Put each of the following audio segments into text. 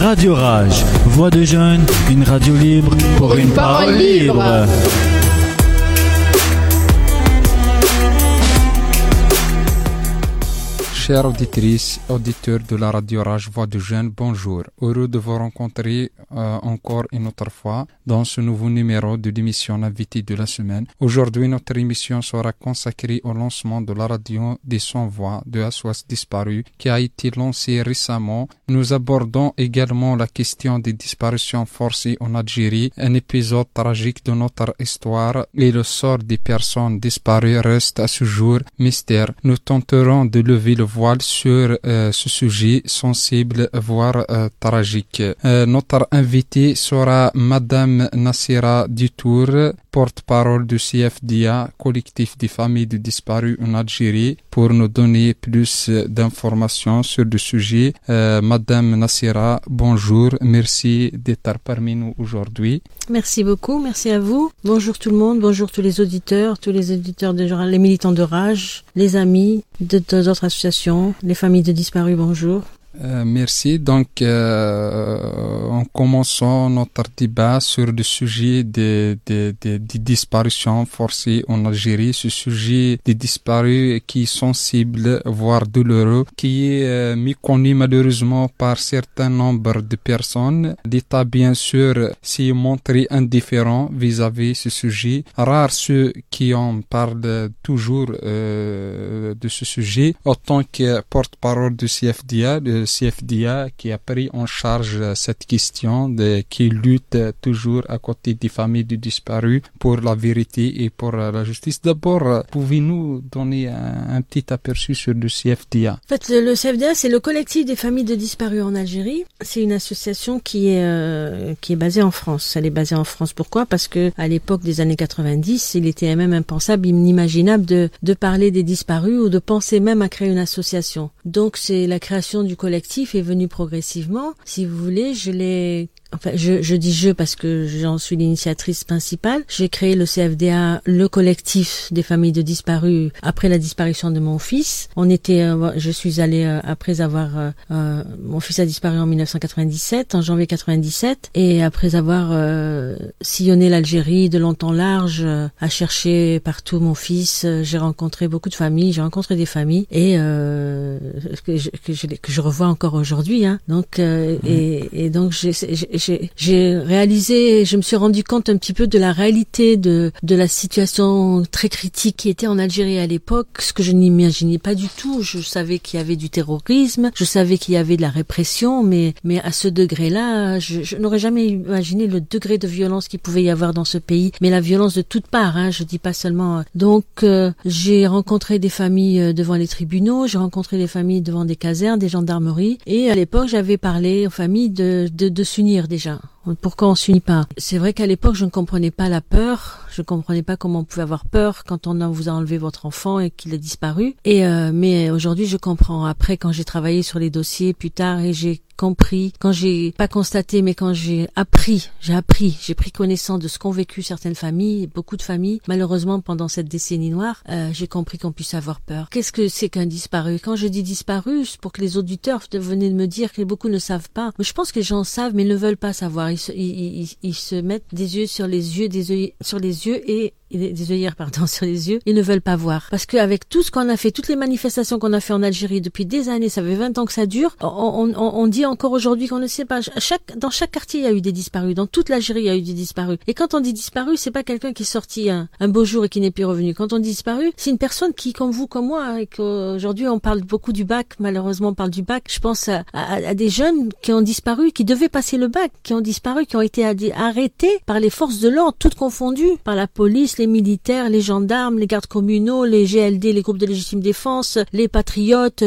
Radio Rage, voix de jeunes, une radio libre pour une parole libre. Chères auditrices, auditeurs de la radio Rage Voix de Jeunes, bonjour. Heureux de vous rencontrer encore une autre fois dans ce nouveau numéro de l'émission Invité de la semaine. Aujourd'hui, notre émission sera consacrée au lancement de la radio des sans-voix de SOS Disparus qui a été lancée récemment. Nous abordons également la question des disparitions forcées en Algérie, un épisode tragique de notre histoire et le sort des personnes disparues reste à ce jour mystère. Nous tenterons de lever le voile sur ce sujet sensible voire tragique. Notre invitée sera Madame Nassira Ditour, porte-parole du CFDA, collectif des familles de disparus en Algérie, pour nous donner plus d'informations sur le sujet. Madame Nassira, bonjour, merci d'être parmi nous aujourd'hui. Merci beaucoup, merci à vous. Bonjour tout le monde, bonjour tous les auditeurs de les militants de Rage, les amis d'autres associations, les familles de disparus, bonjour. Merci. Donc, en commençant notre débat sur le sujet des disparitions forcées en Algérie, ce sujet des disparus qui est sensible, voire douloureux, qui est méconnu malheureusement par certain nombre de personnes. L'État, bien sûr, s'est montré indifférent vis-à-vis ce sujet. Rares ceux qui en parlent toujours de ce sujet. Autant que porte-parole du CFDA, CFDA qui a pris en charge cette question, qui lutte toujours à côté des familles de disparus pour la vérité et pour la justice. D'abord, pouvez-nous donner un petit aperçu sur le CFDA? En fait, le CFDA, c'est le collectif des familles de disparus en Algérie. C'est une association qui est basée en France. Elle est basée en France. Pourquoi? Parce que à l'époque des années 90, il était même impensable, inimaginable de parler des disparus ou de penser même à créer une association. Donc, c'est la création du collectif est venu progressivement. Si vous voulez, je dis je parce que j'en suis l'initiatrice principale. J'ai créé le CFDA, le collectif des familles de disparus, après la disparition de mon fils. Je suis allée après avoir, mon fils a disparu en 1997, en janvier 97, et après avoir sillonné l'Algérie de long en large, à chercher partout mon fils, j'ai rencontré beaucoup de familles, j'ai rencontré des familles et que je revois encore aujourd'hui, hein. Donc et donc j'ai réalisé, je me suis rendu compte un petit peu de la réalité de la situation très critique qui était en Algérie à l'époque, ce que je n'imaginais pas du tout. Je savais qu'il y avait du terrorisme, je savais qu'il y avait de la répression, mais à ce degré-là, je n'aurais jamais imaginé le degré de violence qu'il pouvait y avoir dans ce pays, mais la violence de toutes parts, hein, je dis pas seulement. Donc j'ai rencontré des familles devant les tribunaux, j'ai rencontré des familles devant des casernes, des gendarmeries, et à l'époque j'avais parlé aux familles de s'unir déjà. Pourquoi on s'unit pas? C'est vrai qu'à l'époque, je ne comprenais pas la peur. Je ne comprenais pas comment on pouvait avoir peur quand on vous a enlevé votre enfant et qu'il a disparu. Mais aujourd'hui, je comprends. Après, quand j'ai travaillé sur les dossiers plus tard et j'ai compris, quand j'ai pas constaté, mais quand j'ai pris connaissance de ce qu'ont vécu certaines familles, beaucoup de familles. Malheureusement, pendant cette décennie noire, j'ai compris qu'on puisse avoir peur. Qu'est-ce que c'est qu'un disparu? Quand je dis disparu, c'est pour que les auditeurs venaient de me dire que beaucoup ne savent pas. Mais je pense que les gens savent, mais ne veulent pas savoir. Ils se mettent des yeux sur les yeux, des œillères sur les yeux, ils ne veulent pas voir. Parce qu'avec tout ce qu'on a fait, toutes les manifestations qu'on a fait en Algérie depuis des années, ça fait 20 ans que ça dure, on dit encore aujourd'hui qu'on ne sait pas. Dans chaque quartier, il y a eu des disparus. Dans toute l'Algérie, il y a eu des disparus. Et quand on dit disparu, c'est pas quelqu'un qui est sorti un beau jour et qui n'est plus revenu. Quand on dit disparu, c'est une personne qui, comme vous, comme moi, et qu'aujourd'hui, on parle beaucoup du bac, malheureusement, on parle du bac. Je pense à des jeunes qui ont disparu, qui devaient passer le bac, qui ont disparu, qui ont été arrêtés par les forces de l'ordre, toutes confondues, par la police, les militaires, les gendarmes, les gardes communaux, les GLD, les groupes de légitime défense, les patriotes,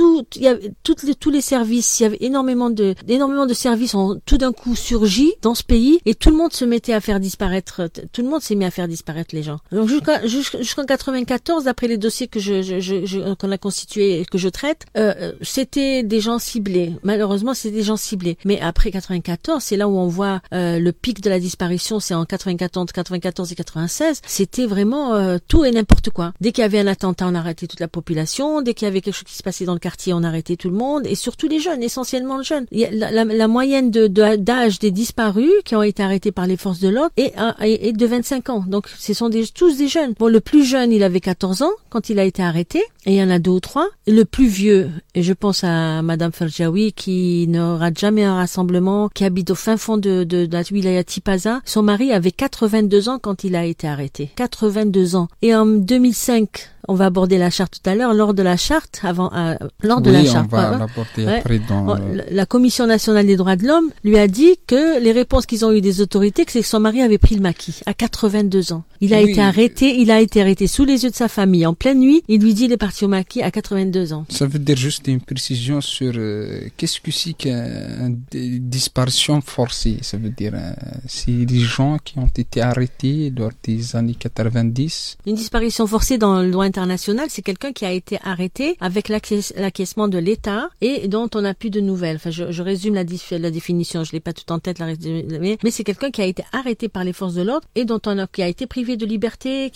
tous les services. Il y avait énormément de services ont tout d'un coup surgi dans ce pays et tout le monde se mettait à faire disparaître. Tout le monde s'est mis à faire disparaître les gens. Donc jusqu'en 94, d'après les dossiers qu'on a constitués et que je traite, c'était des gens ciblés. Malheureusement, c'est des gens ciblés. Mais après 94, c'est là où on voit le pic de la disparition, c'est en 94 et 96. c'était vraiment tout et n'importe quoi. Dès qu'il y avait un attentat, on arrêtait toute la population. Dès qu'il y avait quelque chose qui se passait dans le quartier, on arrêtait tout le monde. Et surtout les jeunes, essentiellement les jeunes. Il y a la moyenne d'âge des disparus qui ont été arrêtés par les forces de l'ordre est de 25 ans. Donc ce sont tous des jeunes. Bon, le plus jeune, il avait 14 ans quand il a été arrêté. Et il y en a 2 ou 3. Et le plus vieux, et je pense à Madame Ferjaoui qui ne rate jamais un rassemblement, qui habite au fin fond de la wilaya Tipaza. Son mari avait 82 ans quand il a été arrêté. 82 ans. Et en 2005, on va aborder la charte tout à l'heure. Lors de la charte, lors de la charte, on va l'aborder après dans la Commission nationale des droits de l'homme lui a dit que les réponses qu'ils ont eues des autorités, que c'est que son mari avait pris le maquis à 82 ans. Il a été arrêté sous les yeux de sa famille en pleine nuit. Il lui dit il est parti au maquis à 82 ans. Ça veut dire juste une précision sur qu'est-ce que c'est qu'une disparition forcée. Ça veut dire c'est des gens qui ont été arrêtés lors des années 90. Une disparition forcée dans le droit international, c'est quelqu'un qui a été arrêté avec l'acquiescement de l'État et dont on n'a plus de nouvelles. Enfin, je résume la définition, je l'ai pas tout en tête, mais c'est quelqu'un qui a été arrêté par les forces de l'ordre et qui a été privé de liberté,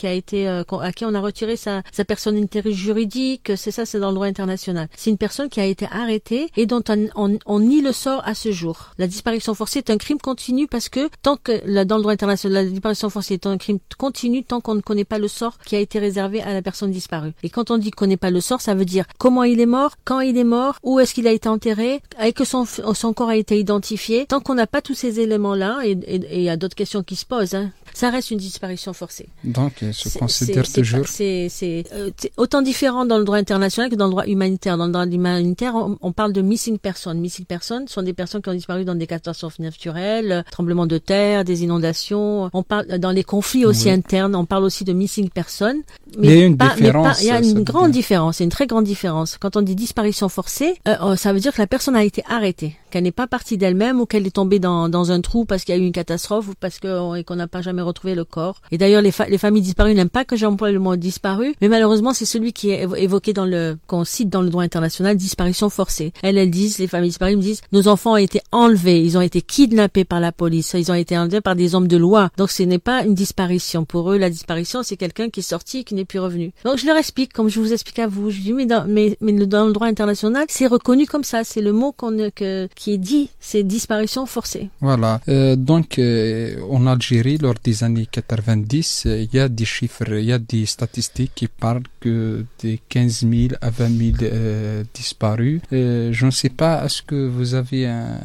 à qui on a retiré sa personnalité juridique. C'est dans le droit international. C'est une personne qui a été arrêtée et dont on nie le sort à ce jour. La disparition forcée est un crime continu parce que dans le droit international, la disparition forcée est un crime continu tant qu'on ne connaît pas le sort qui a été réservé à la personne disparue. Et quand on dit qu'on connaît pas le sort, ça veut dire comment il est mort, quand il est mort, où est-ce qu'il a été enterré, et que son corps a été identifié. Tant qu'on n'a pas tous ces éléments-là, et il y a d'autres questions qui se posent, ça reste une disparition forcée. Donc, se considère toujours... C'est autant différent dans le droit international que dans le droit humanitaire. Dans le droit humanitaire, on parle de missing persons. Missing persons sont des personnes qui ont disparu dans des catastrophes naturelles, tremblements de terre, des inondations. On parle dans les conflits aussi internes. On parle aussi de missing persons. Mais il y a une grande différence, une très grande différence. Quand on dit disparition forcée, ça veut dire que la personne a été arrêtée, qu'elle n'est pas partie d'elle-même ou qu'elle est tombée dans un trou parce qu'il y a eu une catastrophe ou parce qu'on n'a pas jamais retrouvé le corps. Et d'ailleurs, les familles disparues n'aiment pas que j'emploie le mot disparu, mais malheureusement, c'est celui qui est évoqué qu'on cite dans le droit international, disparition forcée. Elles disent, les familles disparues me disent, nos enfants ont été enlevés, ils ont été kidnappés par la police, ils ont été enlevés par des hommes de loi. Donc ce n'est pas une disparition. Pour eux, la disparition, c'est quelqu'un qui est sorti et qui n'est plus revenu. Donc je leur explique, comme je vous explique à vous, je dis, mais dans le droit international, c'est reconnu comme ça, c'est le mot qui est dit, c'est disparition forcée. Voilà. Donc, en Algérie, lors des années 90, il y a des chiffres, il y a des statistiques qui parlent que de 15 000 à 20 000 disparus. Je ne sais pas, est-ce que vous avez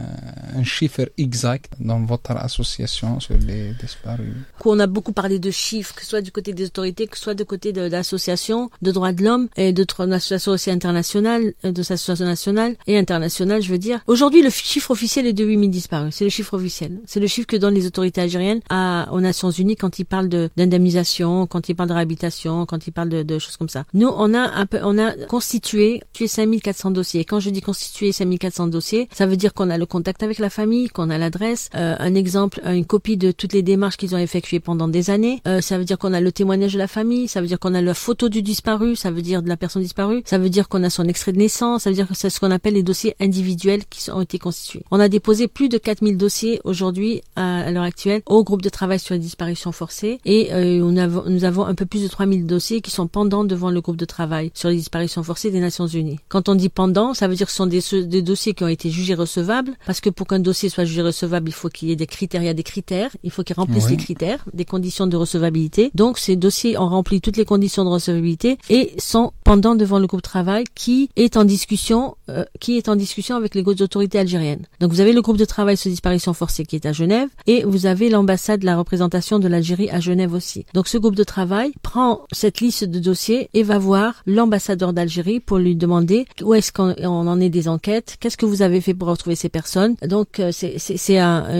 un chiffre exact dans votre association sur les disparus? On a beaucoup parlé de chiffres, que ce soit du côté des autorités, que ce soit du côté de l'association de droits de l'homme et de l'association aussi internationale, de l'association nationale et internationale, je veux dire. Aujourd'hui, le chiffre officiel est de 8 000 disparus. C'est le chiffre officiel. C'est le chiffre que donnent les autorités algériennes aux Nations Unies quand ils parlent d'indemnisation, quand ils parlent de réhabilitation, quand ils parlent de choses comme ça. Nous, on a constitué 5400 dossiers. Et quand je dis constituer 5400 dossiers, ça veut dire qu'on a le contact avec la famille, qu'on a l'adresse, un exemple, une copie de toutes les démarches qu'ils ont effectuées pendant des années. Ça veut dire qu'on a le témoignage de la famille, ça veut dire qu'on a la photo du disparu, ça veut dire de la personne disparue, ça veut dire qu'on a son extrait de naissance, ça veut dire que c'est ce qu'on appelle les dossiers individuels qui ont été constitués. On a déposé plus de 4000 dossiers aujourd'hui, à l'heure actuelle, au groupe de travail sur les disparitions forcées et nous avons un peu plus de 3000 dossiers qui sont pendants devant le groupe de travail sur les disparitions forcées des Nations Unies. Quand on dit pendant, ça veut dire que ce sont des dossiers qui ont été jugés recevables, parce que pour qu'un dossier soit jugé recevable, il faut qu'il y ait des critères, il y a des critères, il faut qu'ils remplissent les critères, des conditions de recevabilité. Donc ces dossiers ont rempli toutes les conditions de recevabilité et sont pendant devant le groupe de travail qui est en discussion avec les autorités algériennes. Donc vous avez le groupe de travail sur disparition forcée qui est à Genève et vous avez l'ambassade de la représentation de l'Algérie à Genève aussi. Donc ce groupe de travail prend cette liste de dossiers et va voir l'ambassadeur d'Algérie pour lui demander où est-ce qu'on en est des enquêtes, qu'est-ce que vous avez fait pour retrouver ces personnes. Donc c'est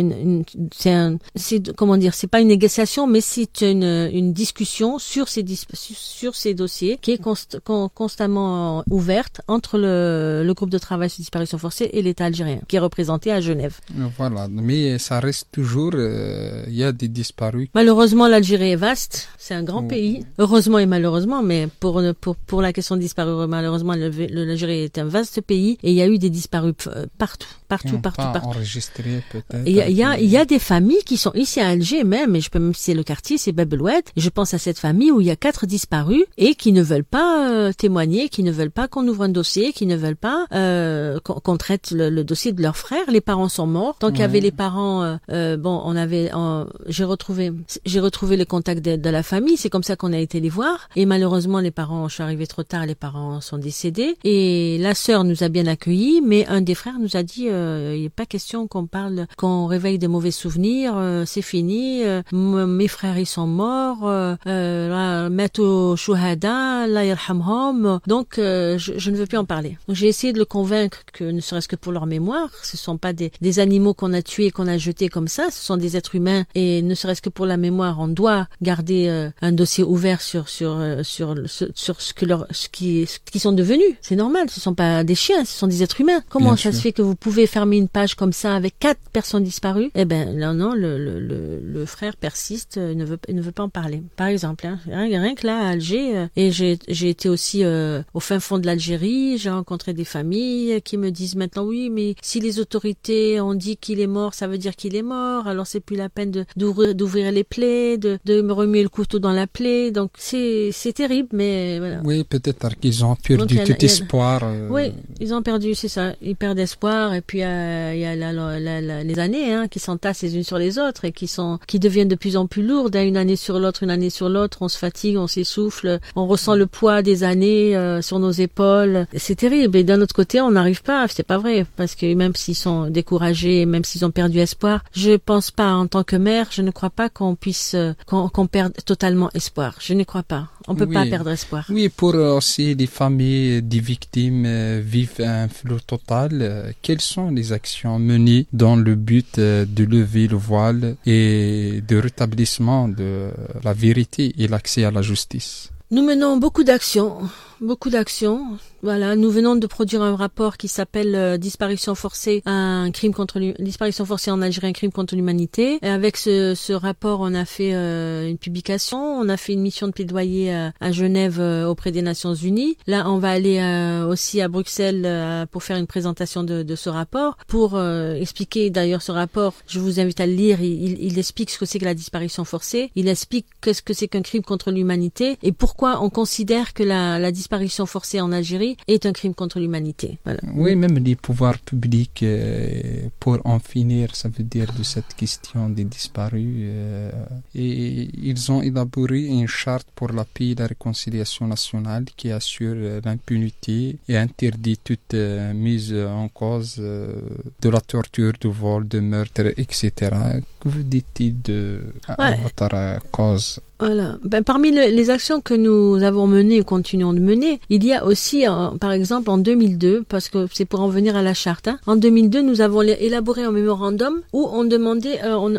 pas une négociation, mais c'est une discussion sur ces dossiers qui est constamment ouverte entre le groupe de travail sur disparition forcée et l'État algérien. algérien, qui est représenté à Genève. Voilà, mais ça reste toujours, il y a des disparus. Malheureusement, l'Algérie est vaste, c'est un grand pays. Heureusement et malheureusement, mais pour la question des disparus, malheureusement, l'Algérie est un vaste pays et il y a eu des disparus partout. Enregistrés peut-être. Il y a des familles qui sont ici à Alger même, et je peux même citer le quartier, c'est Bab el-Oued. Je pense à cette famille où il y a 4 disparus et qui ne veulent pas témoigner, qui ne veulent pas qu'on ouvre un dossier, qui ne veulent pas qu'on traite le dossier de leurs frères. Les parents sont morts. Donc il y avait les parents. J'ai retrouvé le contact de la famille. C'est comme ça qu'on a été les voir. Et malheureusement, les parents, je suis arrivée trop tard. Les parents sont décédés. Et la sœur nous a bien accueillis, mais un des frères nous a dit il n'est pas question qu'on réveille de mauvais souvenirs. C'est fini. Mes frères ils sont morts. Matou shuhada, la yarhamhum. Donc je ne veux plus en parler. Donc j'ai essayé de le convaincre que ne serait-ce que pour leur mémoire, ce sont pas des animaux qu'on a tués, qu'on a jetés comme ça, ce sont des êtres humains et ne serait-ce que pour la mémoire, on doit garder un dossier ouvert sur ce qu'ils sont devenus. C'est normal, ce sont pas des chiens, ce sont des êtres humains. Comment ça se fait que vous pouvez fermer une page comme ça avec 4 personnes disparues? Eh ben non, le frère persiste, ne veut pas en parler. Par exemple, rien que là à Alger, et j'ai été aussi au fin fond de l'Algérie, j'ai rencontré des familles qui me disent maintenant oui, mais si les autorités ont dit qu'il est mort, ça veut dire qu'il est mort, alors c'est plus la peine d'ouvrir les plaies, de me remuer le couteau dans la plaie. Donc c'est terrible, mais voilà. Oui, peut-être qu'ils ont perdu tout espoir. Oui, ils ont perdu, c'est ça. Ils perdent espoir, et puis il y a les années qui s'entassent les unes sur les autres et qui deviennent de plus en plus lourdes, une année sur l'autre, on se fatigue, on s'essouffle, on ressent le poids des années sur nos épaules. C'est terrible. Et d'un autre côté, on n'arrive pas, c'est pas vrai, parce que même s'ils sont découragés, même s'ils ont perdu espoir, je pense pas, en tant que mère, je ne crois pas qu'on puisse qu'on perde totalement espoir. Je ne crois pas. On peut pas perdre espoir. Oui, pour aussi les familles des victimes vivent un flou total. Quelles sont les actions menées dans le but de lever le voile et de rétablissement de la vérité et l'accès à la justice? Nous menons beaucoup d'actions. Voilà, nous venons de produire un rapport qui s'appelle disparition forcée en Algérie, un crime contre l'humanité. Et avec ce rapport, on a fait une publication, on a fait une mission de plaidoyer à Genève auprès des Nations Unies. Là, on va aller aussi à Bruxelles pour faire une présentation de ce rapport, pour expliquer d'ailleurs ce rapport. Je vous invite à le lire. Il explique ce que c'est que la disparition forcée. Il explique ce que c'est qu'un crime contre l'humanité et pourquoi on considère que la disparition forcée en Algérie est un crime contre l'humanité. Voilà. Oui, même les pouvoirs publics, pour en finir, ça veut dire de cette question des disparus, et ils ont élaboré une charte pour la paix et la réconciliation nationale qui assure l'impunité et interdit toute mise en cause de la torture, du vol, de meurtre, etc. Que vous dites-il de votre cause? Voilà. Parmi les actions que nous avons menées et continuons de mener, il y a aussi, par exemple, en 2002, parce que c'est pour en venir à la charte, en 2002, nous avons élaboré un mémorandum où on demandait,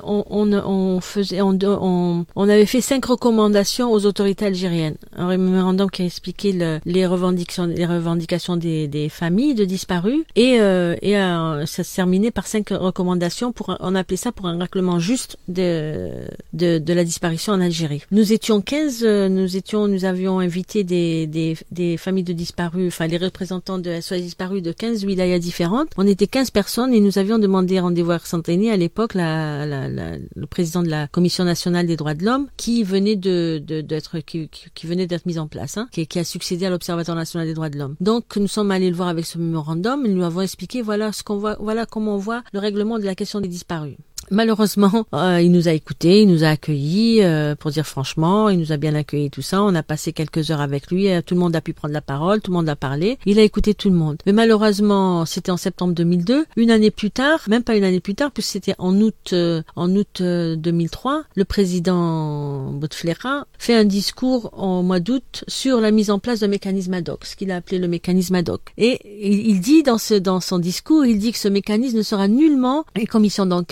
on avait fait 5 recommandations aux autorités algériennes. Un mémorandum qui a expliqué les revendications des familles de disparus et ça se terminait par 5 recommandations on appelait ça pour un règlement juste de la disparition en Algérie. Nous étions 15, nous avions invité des familles de disparus, enfin les représentants de SOS disparus de 15 wilayas différentes. On était 15 personnes et nous avions demandé rendez-vous à Arsanteni à l'époque, le président de la Commission nationale des droits de l'homme, qui venait d'être mis en place, qui a succédé à l'Observatoire national des droits de l'homme. Donc nous sommes allés le voir avec ce mémorandum et nous lui avons expliqué voilà comment on voit le règlement de la question des disparus. Malheureusement, il nous a écoutés, il nous a accueillis, pour dire franchement, il nous a bien accueillis, tout ça. On a passé quelques heures avec lui, tout le monde a pu prendre la parole, tout le monde a parlé. Il a écouté tout le monde. Mais malheureusement, c'était en septembre 2002. Une année plus tard, même pas une année plus tard, puisque c'était en août 2003, le président Bouteflika fait un discours en mois d'août sur la mise en place d'un mécanisme ad hoc, ce qu'il a appelé le mécanisme ad hoc. Et il dit dans son discours, il dit que ce mécanisme ne sera nullement une commission d'enquête, ce sera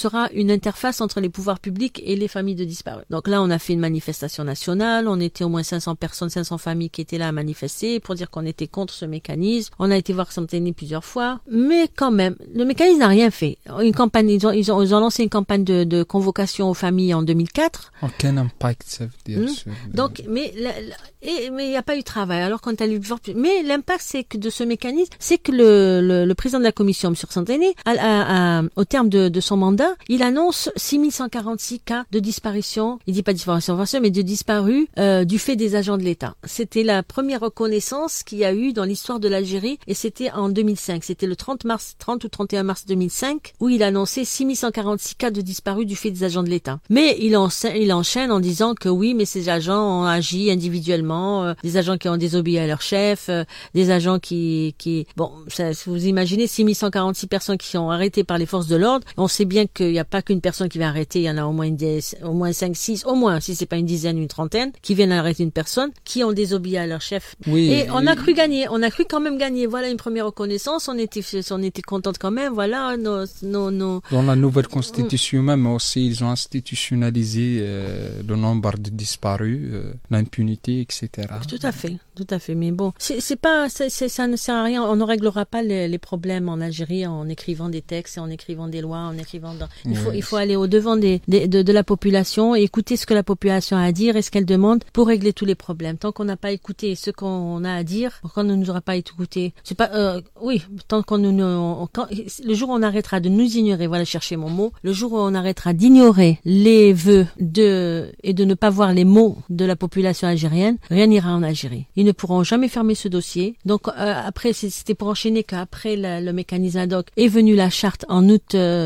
fera une interface entre les pouvoirs publics et les familles de disparus. Donc là, on a fait une manifestation nationale, on était au moins 500 personnes, 500 familles qui étaient là à manifester pour dire qu'on était contre ce mécanisme. On a été voir Santini plusieurs fois, mais quand même, le mécanisme n'a rien fait. Une campagne, ils ont lancé une campagne de convocation aux familles en 2004. Aucun impact, ça veut dire. Donc, mais il n'y a pas eu de travail. Alors quand elle mais l'impact, c'est que de ce mécanisme, c'est que le président de la commission, M. Santini, au terme de son mandat, il annonce 6146 cas de disparition. Il dit pas disparition forcée, mais de disparus du fait des agents de l'État. C'était la première reconnaissance qu'il y a eu dans l'histoire de l'Algérie, et c'était en 2005. C'était le 30 ou 31 mars 2005, où il annonçait 6146 cas de disparus du fait des agents de l'État. Mais il enchaîne en disant que oui, mais ces agents ont agi individuellement, des agents qui ont désobéi à leur chef, des agents qui bon, ça, vous imaginez 6146 personnes qui sont arrêtées par les forces de l'ordre. On sait bien qu'il n'y a pas qu'une personne qui va arrêter, il y en a au moins 5, 6, au moins, si c'est pas une dizaine, une trentaine, qui viennent arrêter une personne, qui ont désobéi à leur chef. Oui, et on a cru gagner, on a cru quand même gagner. Voilà une première reconnaissance, on était contente quand même, voilà, nos... Dans la nouvelle constitution même aussi, ils ont institutionnalisé le nombre de disparus, l'impunité, etc. Tout à fait, mais bon, ça ne sert à rien, on ne réglera pas les problèmes en Algérie en écrivant des textes et en écrivant des lois, il faut aller au-devant de la population et écouter ce que la population a à dire et ce qu'elle demande pour régler tous les problèmes. Tant qu'on n'a pas écouté ce qu'on a à dire, quand on ne nous aura pas écouté, c'est pas, tant qu'on le jour où on arrêtera de nous ignorer, voilà, chercher mon mot, le jour où on arrêtera d'ignorer les vœux et de ne pas voir les mots de la population algérienne, rien n'ira en Algérie. Ils ne pourront jamais fermer ce dossier. Donc après, c'était pour enchaîner qu'après le mécanisme ad hoc est venue la charte en août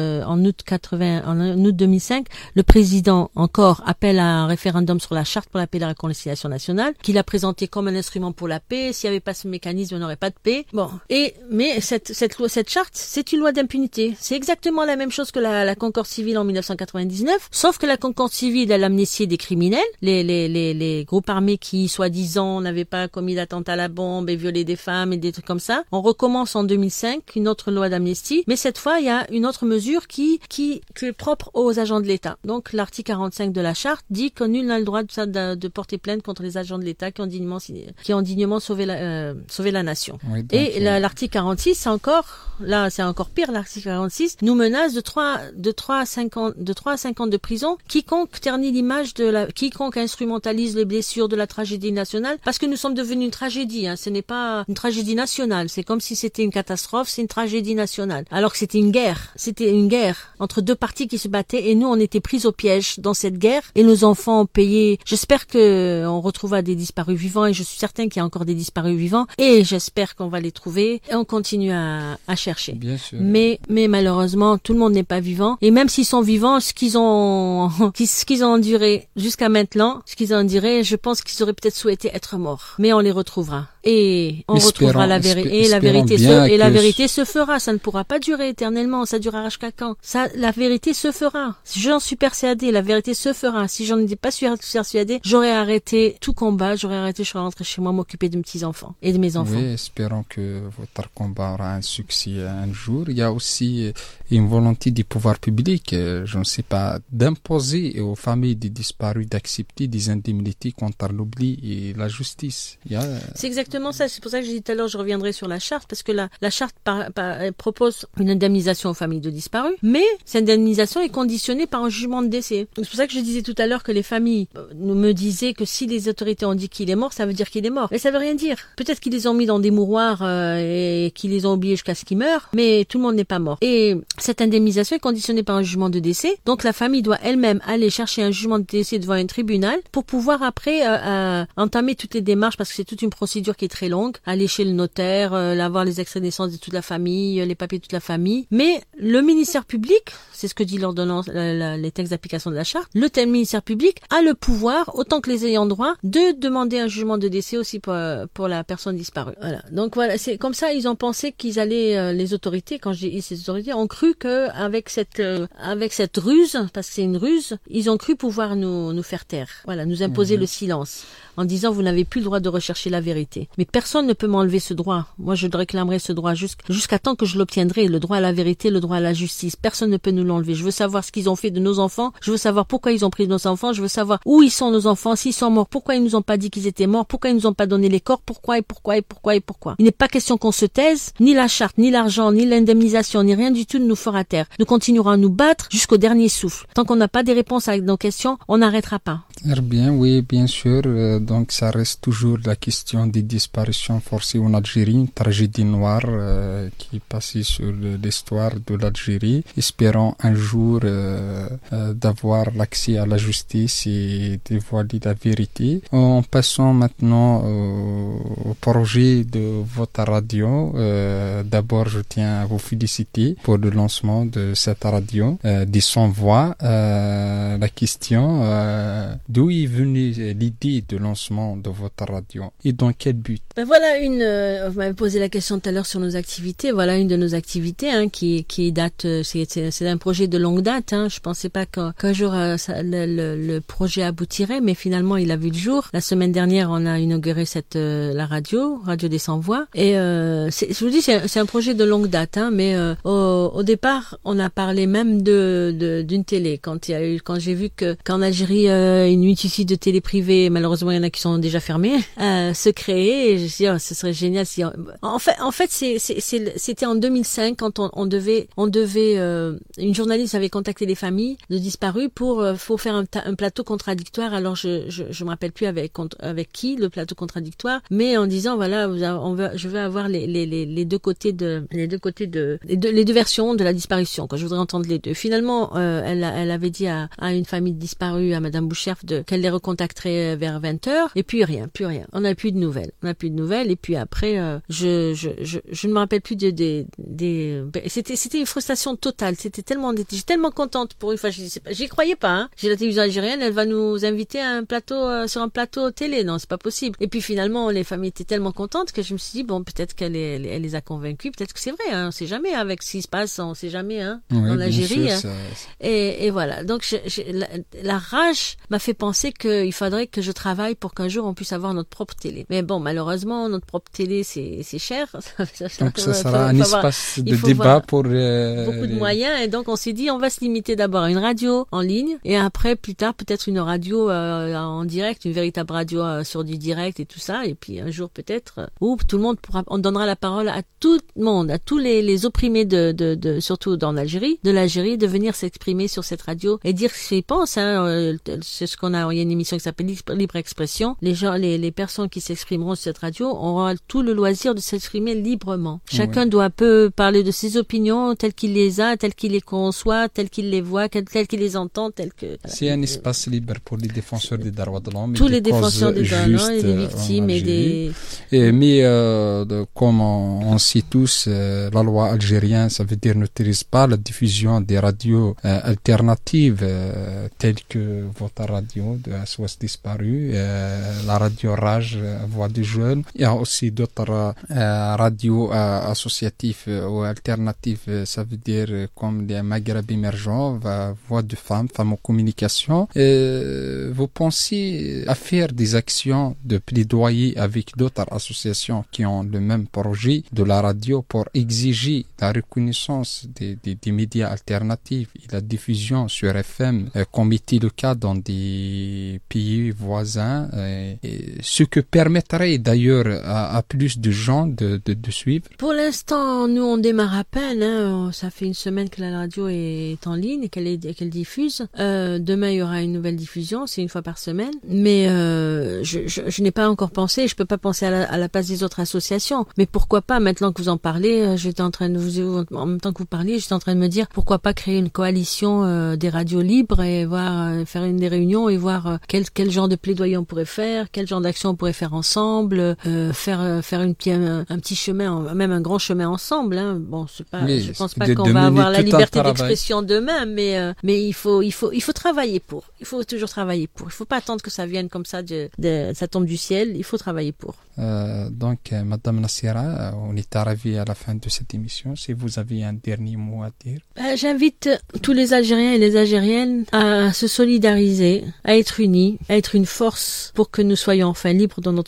2005. Le président encore appelle à un référendum sur la charte pour la paix et la réconciliation nationale, qu'il a présenté comme un instrument pour la paix. S'il n'y avait pas ce mécanisme, on n'aurait pas de paix. Bon, mais cette charte, c'est une loi d'impunité. C'est exactement la même chose que la concorde civile en 1999, sauf que la concorde civile, elle amnistiait des criminels, les groupes armés qui, soi-disant, n'avaient pas commis d'attentat à la bombe et violé des femmes et des trucs comme ça. On recommence en 2005 une autre loi d'amnistie, mais cette fois, il y a une autre mesure qui est propre aux agents de l'État. Donc, l'article 45 de la charte dit que nul n'a le droit de porter plainte contre les agents de l'État qui ont dignement sauvé la nation. Oui, donc, et l'article 46, c'est encore pire. L'article 46 nous menace de 3 à 5 ans de prison quiconque ternit l'image quiconque instrumentalise les blessures de la tragédie nationale, parce que nous sommes devenus une tragédie, ce n'est pas une tragédie nationale, c'est comme si c'était une catastrophe, c'est une tragédie nationale. Alors que c'était une guerre entre deux parties qui se battaient, et nous on était pris au piège dans cette guerre, et nos enfants ont payé. J'espère que on retrouvera des disparus vivants, et je suis certain qu'il y a encore des disparus vivants, et j'espère qu'on va les trouver, et on continue à chercher. Bien sûr. Mais malheureusement, tout le monde n'est pas vivant, et même s'ils sont vivants, ce qu'ils ont enduré jusqu'à maintenant, je pense qu'ils auraient peut-être souhaité être morts. Mais on les retrouvera. Et on retrouvera la vérité. Et la vérité se fera. Ça ne pourra pas durer éternellement. Ça durera jusqu'à quand? La vérité se fera. J'en suis persuadée. La vérité se fera. Si j'en étais pas persuadée, j'aurais arrêté tout combat. Je serais rentrée chez moi m'occuper de mes petits-enfants et de mes enfants. Oui, espérons que votre combat aura un succès un jour. Il y a aussi une volonté du pouvoir public, je ne sais pas, d'imposer aux familles des disparus d'accepter des indemnités contre l'oubli et la justice. C'est exactement ça. C'est pour ça que j'ai dit tout à l'heure, je reviendrai sur la charte, parce que la charte propose une indemnisation aux familles de disparus, mais cette indemnisation est conditionnée par un jugement de décès. C'est pour ça que je disais tout à l'heure que les familles me disaient que si les autorités ont dit qu'il est mort, ça veut dire qu'il est mort. Mais ça veut rien dire. Peut-être qu'ils les ont mis dans des mouroirs et qu'ils les ont oubliés jusqu'à ce qu'ils meurent, mais tout le monde n'est pas mort. Et cette indemnisation est conditionnée par un jugement de décès, donc la famille doit elle-même aller chercher un jugement de décès devant un tribunal pour pouvoir après entamer toutes les démarches, parce que c'est toute une procédure qui est très longue, aller chez le notaire, avoir les extraits de naissance de toute la famille, les papiers de toute la famille. Mais le ministère public, c'est ce que dit l'ordonnance, les textes d'application de la charte, le ministère public a le pouvoir, autant que les ayants droit, de demander un jugement de décès aussi pour la personne disparue. Voilà. Donc voilà, c'est comme ça, ils ont pensé qu'ils allaient, les autorités, quand je dis ces autorités, ont cru que avec cette ruse, parce que c'est une ruse, ils ont cru pouvoir nous faire taire. Voilà, nous imposer le silence, en disant vous n'avez plus le droit de rechercher la vérité. Mais personne ne peut m'enlever ce droit. Moi, je réclamerai ce droit jusqu'à temps que je l'obtiendrai. Le droit à la vérité, le droit à la justice. Personne ne peut nous l'enlever. Je veux savoir ce qu'ils ont fait de nos enfants. Je veux savoir pourquoi ils ont pris nos enfants. Je veux savoir où ils sont nos enfants, s'ils sont morts, pourquoi ils nous ont pas dit qu'ils étaient morts, pourquoi ils nous ont pas donné les corps, pourquoi. Il n'est pas question qu'on se taise, ni la charte, ni l'argent, ni l'indemnisation, ni rien du tout ne nous fera taire. Nous continuerons à nous battre jusqu'au dernier souffle. Tant qu'on n'a pas des réponses à nos questions, on n'arrêtera pas. Bien, oui, bien sûr. Donc, ça reste toujours la question des disparitions forcées en Algérie, une tragédie noire qui est passée sur l'histoire de l'Algérie. Espérons un jour d'avoir l'accès à la justice et dévoiler la vérité. En passant maintenant au projet de votre radio, d'abord, je tiens à vous féliciter pour le lancement de cette radio, des 100 voix. La question, d'où est venue l'idée de lancement de votre radio et dans quel but? Voilà vous m'avez posé la question tout à l'heure sur nos activités. Voilà une de nos activités qui date, c'est un projet de longue date. Je pensais pas qu'un jour le projet aboutirait, mais finalement il a vu le jour. La semaine dernière, on a inauguré la radio des 100 voix. Et je vous dis, c'est un projet de longue date, mais au départ, on a parlé même d'une télé. Quand j'ai vu qu'en Algérie, une multitude de télé privées, malheureusement il y en a qui sont déjà fermées, se créer. Et je me suis dit, ce serait génial si en fait c'était en 2005 quand on devait une journaliste avait contacté les familles de disparus pour faire un plateau contradictoire. Alors je me rappelle plus avec qui le plateau contradictoire, mais en disant voilà, je veux avoir les deux versions de la disparition, je voudrais entendre les deux. Finalement elle avait dit à une famille de disparus, à madame Boucherf, qu'elle les recontacterait vers 20h, et puis rien. On n'a plus de nouvelles. Et puis après je ne me rappelle plus c'était une frustration totale. J'étais tellement contente pour une fois, j'y croyais pas, J'ai la télévision algérienne, elle va nous inviter à un plateau sur un plateau télé. Non, c'est pas possible. Et puis finalement les familles étaient tellement contentes que je me suis dit bon, peut-être qu'elle les a convaincus, peut-être que c'est vrai, on sait jamais avec ce qui se passe, on sait jamais en Algérie. Et voilà. Donc la rage m'a fait penser qu'il faudrait que je travaille pour qu'un jour on puisse avoir notre propre télé. Mais bon, malheureusement, notre propre télé, c'est cher. Donc ça sera un espace de débat pour beaucoup de moyens. Et donc on s'est dit, on va se limiter d'abord à une radio en ligne, et après, plus tard, peut-être une radio en direct, une véritable radio sur du direct et tout ça. Et puis un jour peut-être, où tout le monde on donnera la parole à tout le monde, à tous les opprimés surtout dans l'Algérie, de venir s'exprimer sur cette radio et dire ce qu'ils pensent. C'est ce qu'on a. Il y a une émission qui s'appelle Libre Expression. Les personnes qui s'exprimeront sur cette radio auront tout le loisir de s'exprimer librement. Chacun doit parler de ses opinions telles qu'il les a, telles qu'il les conçoit, telles qu'il les voit, telles qu'il les entend, C'est un espace libre pour les défenseurs des droits de l'homme. Tous les défenseurs des droits de l'homme et des victimes mais comme on sait tous, la loi algérienne, ça veut dire n'autorise pas la diffusion des radios alternatives telles que votre radio de SOS Disparu, la radio Rage, Voix des Jeunes. Il y a aussi d'autres radios associatives ou alternatives, ça veut dire comme les Maghreb émergents, Voix de femmes en communication. Vous pensez à faire des actions de plaidoyer avec d'autres associations qui ont le même projet de la radio pour exiger la reconnaissance des médias alternatifs et la diffusion sur FM, comme était le cas dans des pays voisins, ce que permettrait d'ailleurs à plus de gens de suivre? Pour l'instant, nous on démarre à peine. Ça fait une semaine que la radio est en ligne et qu'elle diffuse. Demain il y aura une nouvelle diffusion, c'est une fois par semaine. Mais je n'ai pas encore pensé. Je peux pas penser à la place des autres associations. Mais pourquoi pas, maintenant que vous en parlez, j'étais en train de en même temps que vous parliez, j'étais en train de me dire pourquoi pas créer une coalition des radios libres et faire des réunions et voir quel genre de plaidoyer on pourrait faire, quel genre d'action on pourrait faire ensemble, faire un petit chemin, même un grand chemin ensemble. Bon, je pense pas qu'on va avoir la liberté d'expression demain, mais il faut travailler pour. Il faut toujours travailler pour. Il faut pas attendre que ça vienne comme ça, ça tombe du ciel. Il faut travailler pour. Donc, Madame Nassira, on est arrivé à la fin de cette émission. Si vous avez un dernier mot à dire. J'invite tous les Algériens et les Algériennes à se solidariser, à être unis, à être une force pour que nous soyons enfin libres dans notre pays.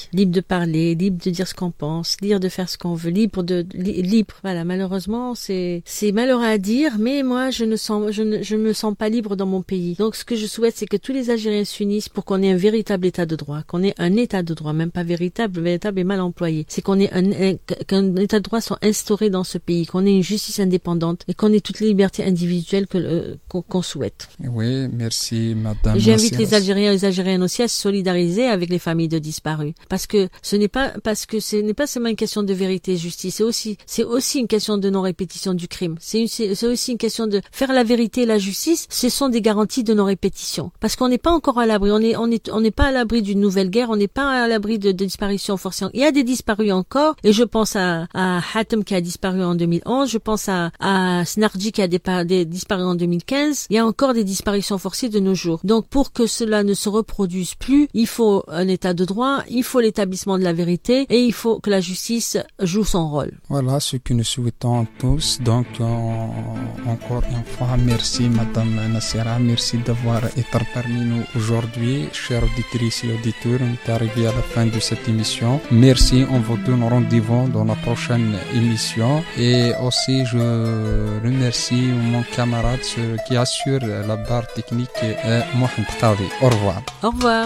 libre de parler, libre de dire ce qu'on pense, libre de faire ce qu'on veut, libre. Voilà, malheureusement, c'est malheureux à dire, mais moi, je me sens pas libre dans mon pays. Donc, ce que je souhaite, c'est que tous les Algériens s'unissent pour qu'on ait un véritable état de droit, qu'on ait un état de droit, même pas véritable est mal employé. C'est qu'on ait qu'un état de droit soit instauré dans ce pays, qu'on ait une justice indépendante et qu'on ait toutes les libertés individuelles qu'on souhaite. Oui, merci, madame. J'invite les Algériens et les Algériennes aussi à se solidariser avec les familles de disparus. Parce que ce n'est pas seulement une question de vérité et justice. C'est aussi une question de non-répétition du crime. C'est aussi une question de faire la vérité et la justice. Ce sont des garanties de non-répétition. Parce qu'on n'est pas encore à l'abri. On n'est pas à l'abri d'une nouvelle guerre. On n'est pas à l'abri de disparitions forcées. Il y a des disparus encore. Et je pense à Hatem qui a disparu en 2011. Je pense à Snarji qui a disparu en 2015. Il y a encore des disparitions forcées de nos jours. Donc, pour que cela ne se reproduise plus, il faut un état de droit, il faut l'établissement de la vérité et il faut que la justice joue son rôle. Voilà ce que nous souhaitons tous. Donc, encore une fois, merci Madame Nassera, merci d'avoir été parmi nous aujourd'hui. Chers auditrices et auditeurs, on est arrivé à la fin de cette émission. Merci, on vous donne rendez-vous dans la prochaine émission. Et aussi, je remercie mon camarade qui assure la barre technique, Mohamed Khadi. Au revoir. Au revoir.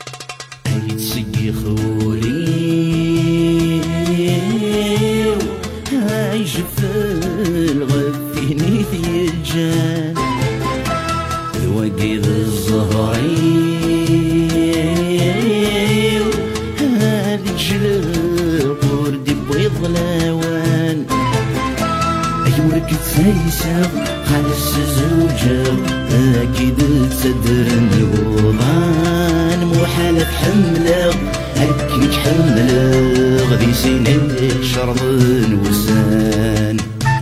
تسيسر خالص زوجة أكيد تصدر الوضان محالة حملة هكيك حملة غدي سنين شرط وسان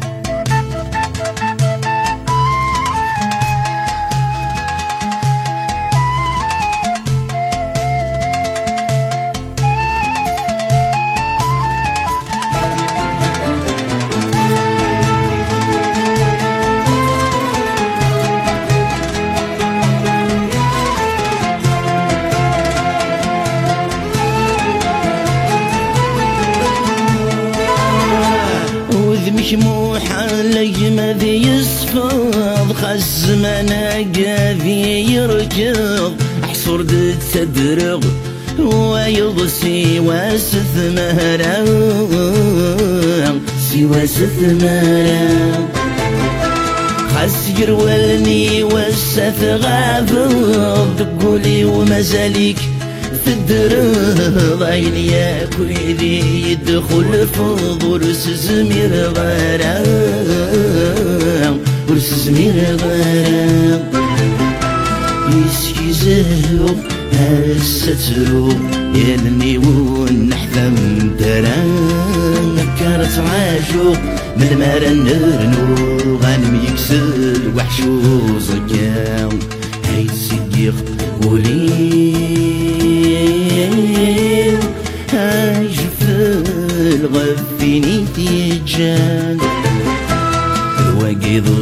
الزمان قاذي يركض حصور تدرغ ويضسي واسث مهرا سوى ستمارا خاس يرولني وسث غافض تقولي ومازاليك في الدرغ عين يا كويدي يدخل في ضرس زمير غارا ورس زمير غارا يسكي زهو هالسترو يلني ونحثم دران نكرت عاشوق من المارا نرنو غانم يكسل وحشو زكاو هاي سيقيق وليل هاي جفل غفيني تيجان الوقيض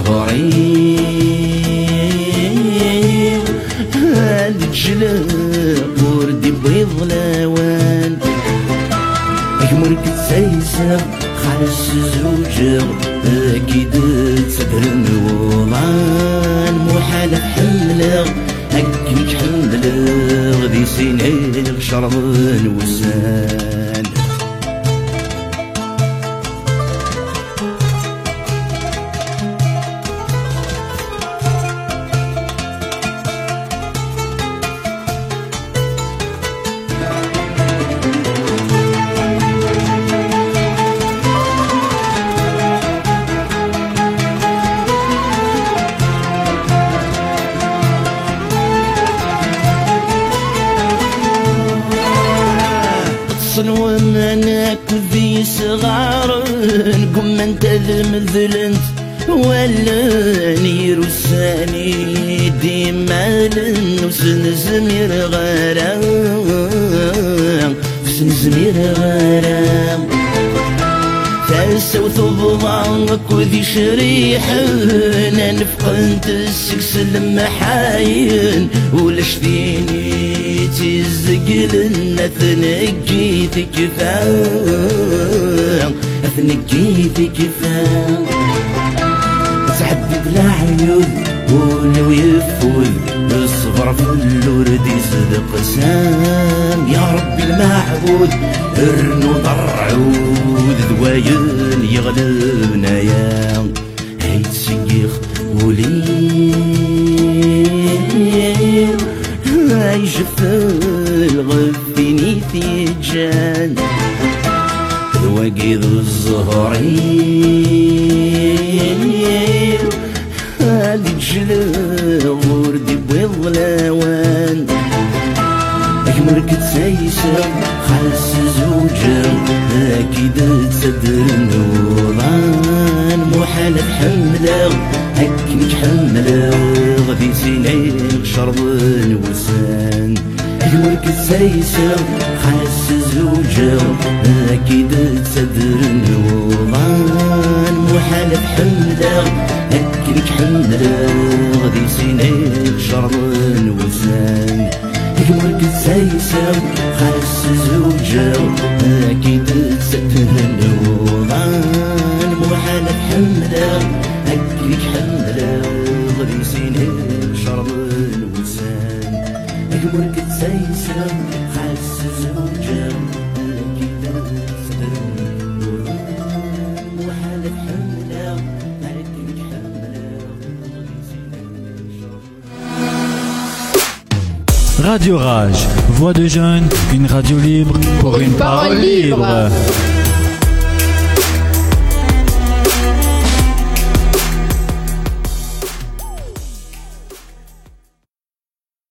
الزهرين هاد جلاق وردي بيض لوان يمرك تسيسر خالص زوجة أكيد تصدر الوضان محالة حملة هكيك حملة غدي سينيغ شرط وسان ومنك ذي صغار قم انت ذمذلنت ولا نير الثاني ديما لنوسن زمير غرام وسن زمير غرام تسوث ضضعك وذي شريح انا نفقنت السكس المحاين ولا شديني تزق قلنا ثنقي تكفى ثنقي تكفى تعدد العيون ولو يفوز الصبر في الورد يصدق سام يا ربي المعبود ارنو ضرعود ذواين يغلبنا يا هيت سيخ وليل عيشف الغفيني ثيجان وقيض الزهرين هادي تجلى وردي بوضلاوان أجمرك تسيسر خلص زوجة أكيد تصدر نوران محال تحمله هكني تحمله غدي سينيك شرب الوسان أجمرك تسيسر خلص زوجة أكيد تصدر نوران محال تحمله هكني تحمله غدي سينيك شرب الوسان يقولك تسيسر خلص زوجة أكيد تستهل وضان محال تحمله أكيد حمله غدي سينيك شرب الوسان يقولك تسيسر خلص زوجة أكيد تستهل وضان محال تحمله أكيد حمله غدي سينيك شرب Radio Rage, voix de jeunes, une radio libre pour une parole libre.